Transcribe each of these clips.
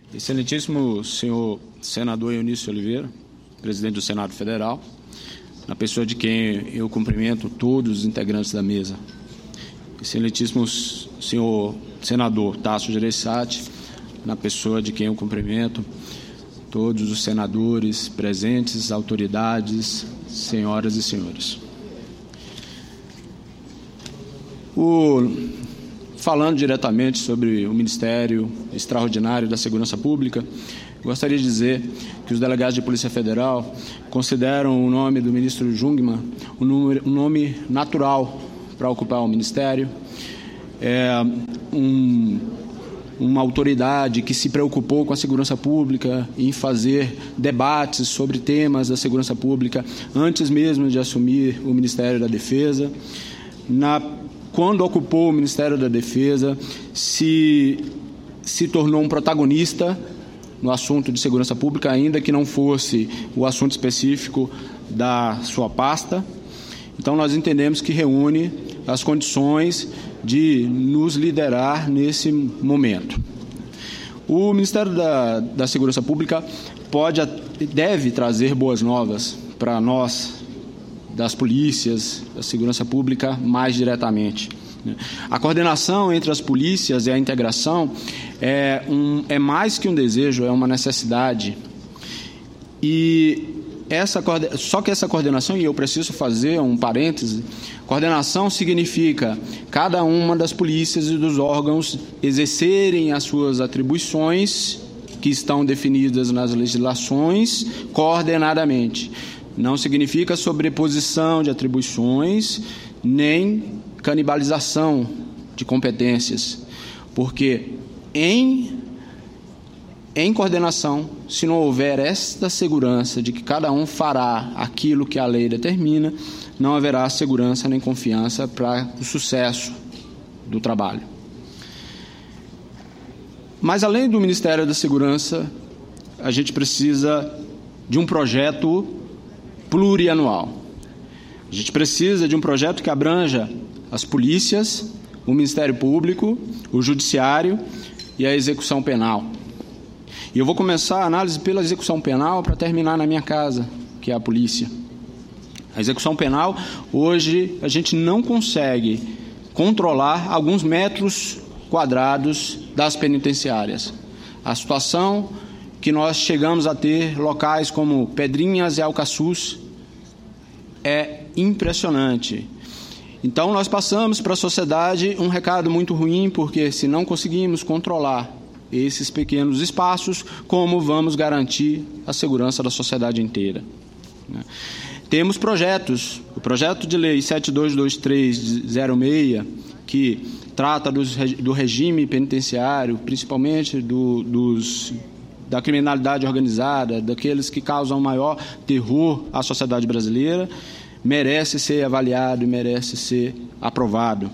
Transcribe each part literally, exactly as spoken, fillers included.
Excelentíssimo senhor senador Eunício Oliveira, presidente do Senado Federal, na pessoa de quem eu cumprimento todos os integrantes da mesa. Excelentíssimo senhor senador Tasso Gereissati, na pessoa de quem eu cumprimento todos os senadores presentes, autoridades, senhoras e senhores. O... Falando diretamente sobre o Ministério Extraordinário da Segurança Pública, gostaria de dizer que os delegados de Polícia Federal consideram o nome do ministro Jungmann um nome, um nome natural para ocupar o Ministério. É um, uma autoridade que se preocupou com a segurança pública, em fazer debates sobre temas da segurança pública antes mesmo de assumir o Ministério da Defesa. Na Quando ocupou o Ministério da Defesa, se, se tornou um protagonista no assunto de segurança pública, ainda que não fosse o assunto específico da sua pasta. Então, nós entendemos que reúne as condições de nos liderar nesse momento. O Ministério da, da Segurança Pública pode, deve trazer boas novas para nós, das polícias, da segurança pública, mais diretamente. A coordenação entre as polícias e a integração é, um, é mais que um desejo, é uma necessidade. E essa, só que essa coordenação, e eu preciso fazer um parêntese, coordenação significa cada uma das polícias e dos órgãos exercerem as suas atribuições que estão definidas nas legislações coordenadamente. Não significa sobreposição de atribuições, nem canibalização de competências, porque em, em coordenação, se não houver esta segurança de que cada um fará aquilo que a lei determina, não haverá segurança nem confiança para o sucesso do trabalho. Mas, além do Ministério da Segurança, a gente precisa de um projeto plurianual. A gente precisa de um projeto que abranja as polícias, o Ministério Público, o Judiciário e a execução penal. E eu vou começar a análise pela execução penal para terminar na minha casa, que é a polícia. A execução penal, hoje, a gente não consegue controlar alguns metros quadrados das penitenciárias. A situação que nós chegamos a ter locais como Pedrinhas e Alcaçuz é impressionante. Então, nós passamos para a sociedade um recado muito ruim, porque se não conseguimos controlar esses pequenos espaços, como vamos garantir a segurança da sociedade inteira? Temos projetos, o projeto de lei sete dois dois três zero seis, que trata dos, do regime penitenciário, principalmente do, dos... da criminalidade organizada, daqueles que causam maior terror à sociedade brasileira, merece ser avaliado e merece ser aprovado.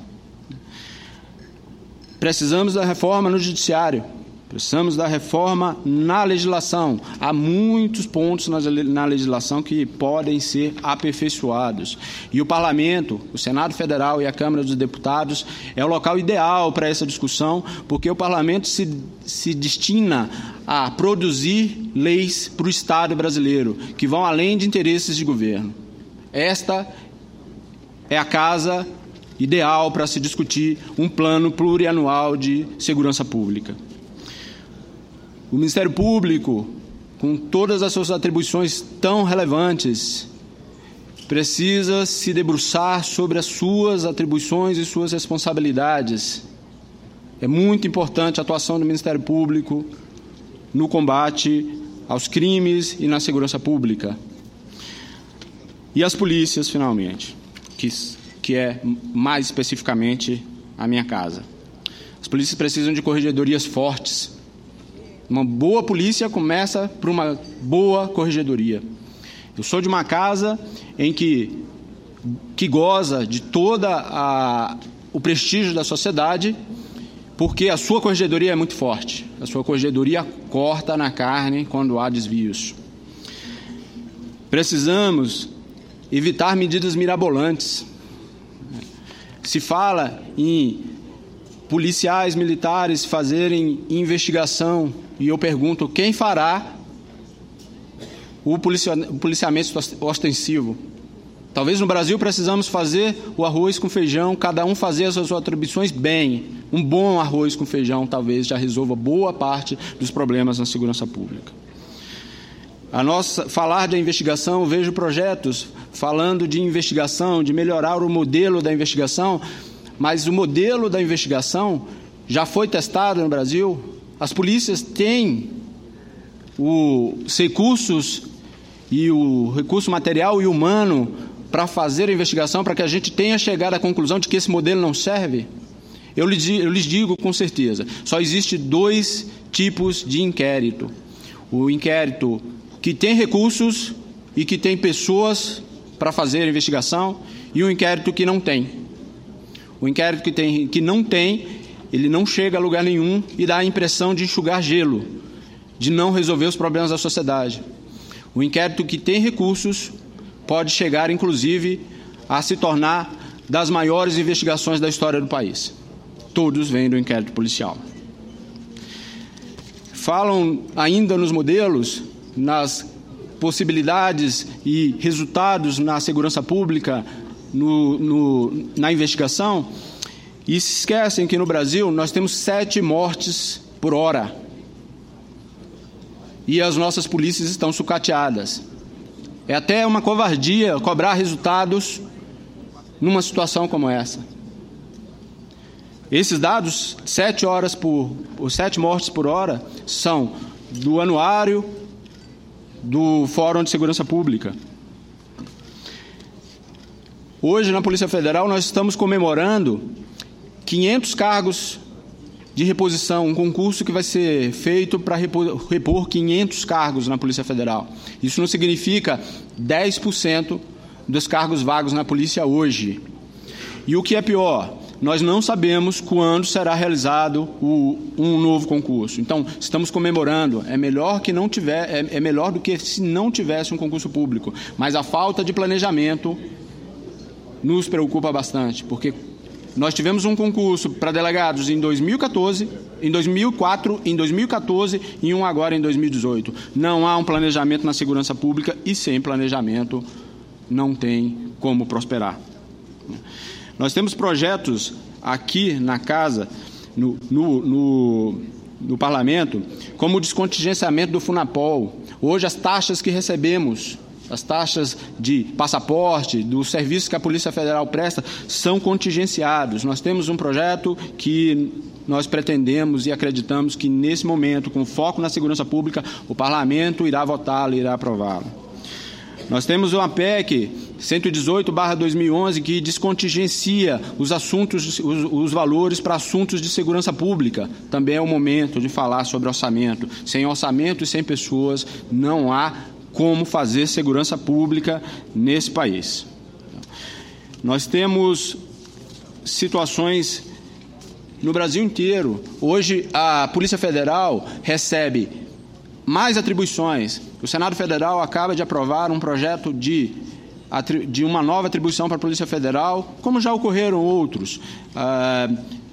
Precisamos da reforma no Judiciário, precisamos da reforma na legislação. Há muitos pontos na legislação que podem ser aperfeiçoados. E o Parlamento, o Senado Federal e a Câmara dos Deputados é o local ideal para essa discussão, porque o Parlamento se, se destina a produzir leis para o Estado brasileiro, que vão além de interesses de governo. Esta é a casa ideal para se discutir um plano plurianual de segurança pública. O Ministério Público, com todas as suas atribuições tão relevantes, precisa se debruçar sobre as suas atribuições e suas responsabilidades. É muito importante a atuação do Ministério Público no combate aos crimes e na segurança pública. E as polícias, finalmente, que, que é mais especificamente a minha casa. As polícias precisam de corregedorias fortes. Uma boa polícia começa por uma boa corregedoria. Eu sou de uma casa em que, que goza de todo o prestígio da sociedade, porque a sua corregedoria é muito forte. A sua corregedoria corta na carne quando há desvios. Precisamos evitar medidas mirabolantes. Se fala em policiais militares fazerem investigação, e eu pergunto, quem fará o policiamento ostensivo? Talvez no Brasil precisamos fazer o arroz com feijão, cada um fazer as suas atribuições bem. Um bom arroz com feijão talvez já resolva boa parte dos problemas na segurança pública. A nossa, falar de investigação, eu vejo projetos falando de investigação, de melhorar o modelo da investigação, mas o modelo da investigação já foi testado no Brasil. As polícias têm os recursos e o recurso material e humano para fazer a investigação, para que a gente tenha chegado à conclusão de que esse modelo não serve? Eu lhes, eu lhes digo com certeza, só existe dois tipos de inquérito. O inquérito que tem recursos e que tem pessoas para fazer a investigação, e o inquérito que não tem. O inquérito que, tem, que não tem, ele não chega a lugar nenhum e dá a impressão de enxugar gelo, de não resolver os problemas da sociedade. O inquérito que tem recursos pode chegar, inclusive, a se tornar das maiores investigações da história do país. Todos vêm do inquérito policial. Falam ainda nos modelos, nas possibilidades e resultados na segurança pública, no, no, na investigação, e se esquecem que no Brasil nós temos sete mortes por hora. E as nossas polícias estão sucateadas. É até uma covardia cobrar resultados numa situação como essa. Esses dados, sete horas por, sete mortes por hora, são do anuário do Fórum de Segurança Pública. Hoje, na Polícia Federal, nós estamos comemorando quinhentos cargos de reposição, um concurso que vai ser feito para repor, repor quinhentos cargos na Polícia Federal. Isso não significa dez por cento dos cargos vagos na polícia hoje. E o que é pior, nós não sabemos quando será realizado o, um novo concurso. Então, estamos comemorando, é melhor que não tiver, é, é melhor do que se não tivesse um concurso público. Mas a falta de planejamento nos preocupa bastante, porque nós tivemos um concurso para delegados em dois mil e quatorze, em dois mil e quatro, em dois mil e quatorze e um agora em dois mil e dezoito. Não há um planejamento na segurança pública e sem planejamento não tem como prosperar. Nós temos projetos aqui na casa, no, no, no, no Parlamento, como o descontingenciamento do Funapol. Hoje as taxas que recebemos, as taxas de passaporte, do serviço que a Polícia Federal presta, são contingenciados. Nós temos um projeto que nós pretendemos e acreditamos que, nesse momento, com foco na segurança pública, o Parlamento irá votá-lo e irá aprová-lo. Nós temos uma P E C cento e dezoito barra dois mil e onze que descontingencia os assuntos, os, os valores para assuntos de segurança pública. Também é o momento de falar sobre orçamento. Sem orçamento e sem pessoas, não há como fazer segurança pública nesse país. Nós temos situações no Brasil inteiro. Hoje, a Polícia Federal recebe mais atribuições. O Senado Federal acaba de aprovar um projeto de, de uma nova atribuição para a Polícia Federal, como já ocorreram outros. Ah,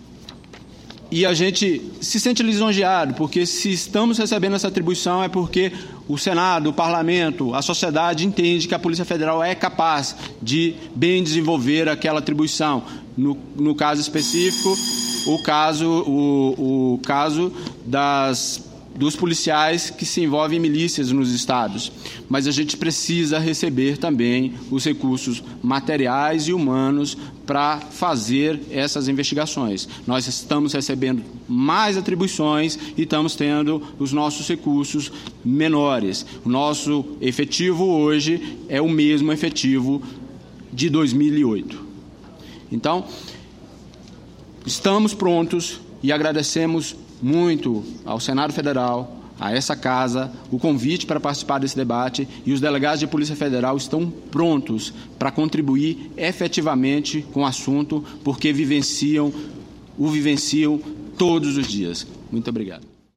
E a gente se sente lisonjeado, porque se estamos recebendo essa atribuição é porque o Senado, o Parlamento, a sociedade entende que a Polícia Federal é capaz de bem desenvolver aquela atribuição. No, no caso específico, o caso, o, o caso das, dos policiais que se envolvem em milícias nos estados. Mas a gente precisa receber também os recursos materiais e humanos para fazer essas investigações. Nós estamos recebendo mais atribuições e estamos tendo os nossos recursos menores. O nosso efetivo hoje é o mesmo efetivo de dois mil e oito. Então, estamos prontos e agradecemos muito ao Senado Federal, a essa casa, o convite para participar desse debate, e os delegados de Polícia Federal estão prontos para contribuir efetivamente com o assunto, porque vivenciam, o vivenciam todos os dias. Muito obrigado.